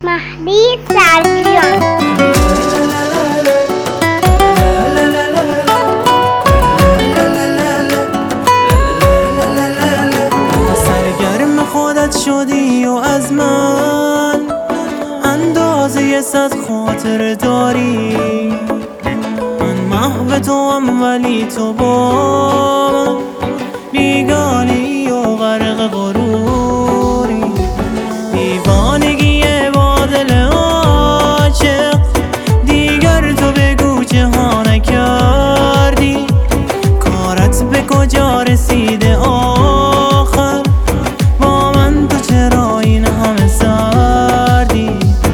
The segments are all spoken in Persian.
مهدی سرجیان. سرگرم خودت شدی و از من اندازه 100 خاطر داری. من محو توام ولی تو با من بیگانی و غرق غروری. دیوانگی با دل عاشق دیگر تو بگو چها نکردی. کارت به کجا رسیده آخر؟ با من تو چرا این همه سردی؟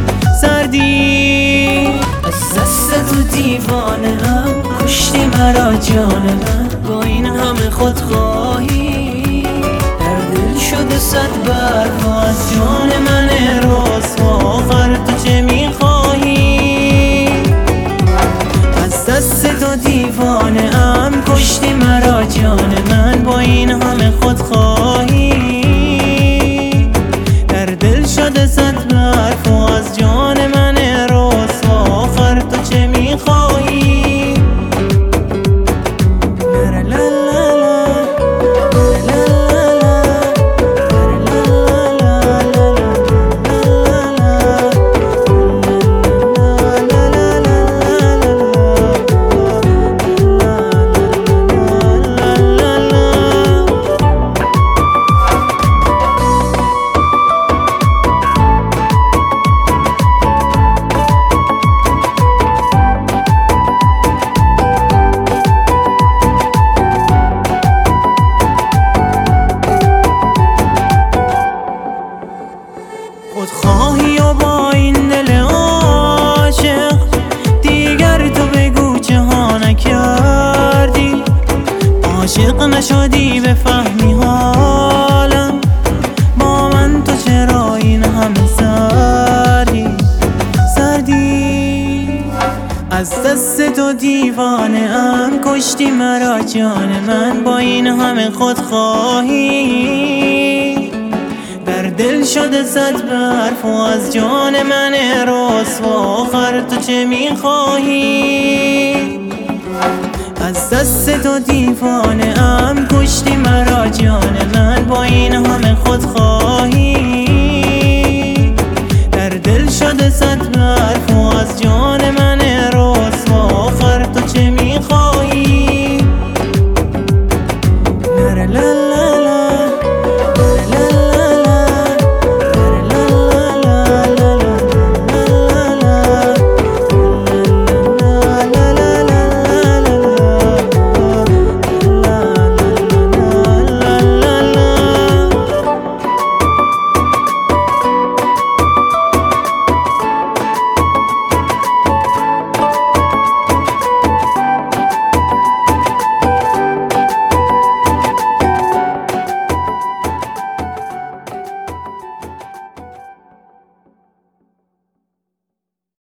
از دست تو دیوانه هم کشتی مرا جان من. با این همه خودخواهی در دل شده 100 برف و از جان من رسوا. آخر تو چه میخواهی؟ از دست تو دیوانه ام کشتی مرا جان من. با این همه خودخواهی در دل شده 100 برف و از جان من رسوا. آخر تو چه میخواهی؟ خودخواهی و با این دل عاشق دیگر تو بگو چها نکردی. عاشق نشدی بفهمی حالم، با من تو چرا این همه سردی؟ از دست تو دیوانه ام کشتی مرا جان من. با این همه خودخواهی در دل شده 100 برف و از جان من رسوا. آخر تو چه میخواهی؟ از دست تو دیوانه ام کشتی مرا جان من. با این همه خودخواهی